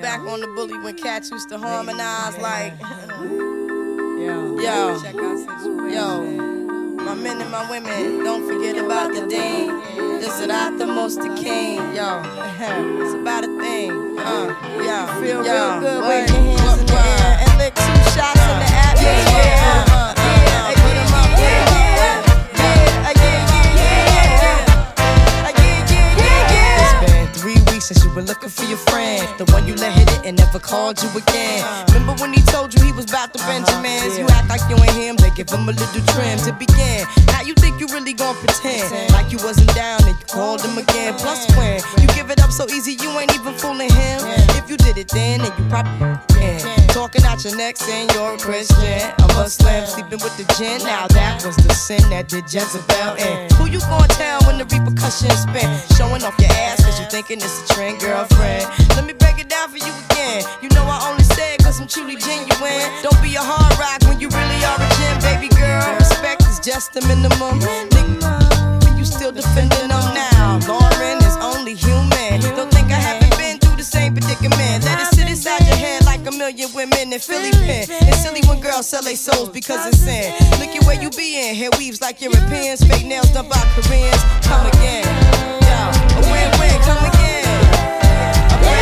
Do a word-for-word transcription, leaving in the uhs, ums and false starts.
back on the bully when cats used to harmonize like. Yo, yo, check out situation. Yo, my men and my women, don't forget about the dean. This is not the most the king. Yo, it's about a thing. Uh, yo, feel yo, real good. wave Wave your hands in the air and lick two shots in the atmosphere. Yeah, uh, uh, yeah, put 'em up, yeah, yeah, yeah, yeah, yeah, yeah, yeah, yeah, yeah. It's been three weeks since you were looking for your friend, the one you let hit it and never called you again. Remember when he told you he was about to Benjamins? You act like you ain't him, they give him a little trim to begin. How you think you really gon' pretend like you wasn't down and you called him again? Plus when you give it up so easy, you ain't even fooling him. If you did it then, then you probably can. Talking out your neck saying you're a Christian, a Muslim, sleeping with the gin. Now that was the sin that did Jezebel in. Who you gon' tell when the repercussions spin? Showing off your ass cause you thinking it's a trend, girlfriend. Let me break it down for you again. You know I only say it cause I'm truly genuine. Don't be a hard rock when you really are a gem, baby girl. Respect is just the minimum. Nigga, you still defending them now. Lauren is only human. Don't think I haven't been through the same predicament. Let it sit inside your head like a million women in Philly pen. It's silly when girls sell their souls because it's sin. Look at where you be in. Hair weaves like Europeans, fake nails done by Koreans. Come again, yo, a win-win, come again.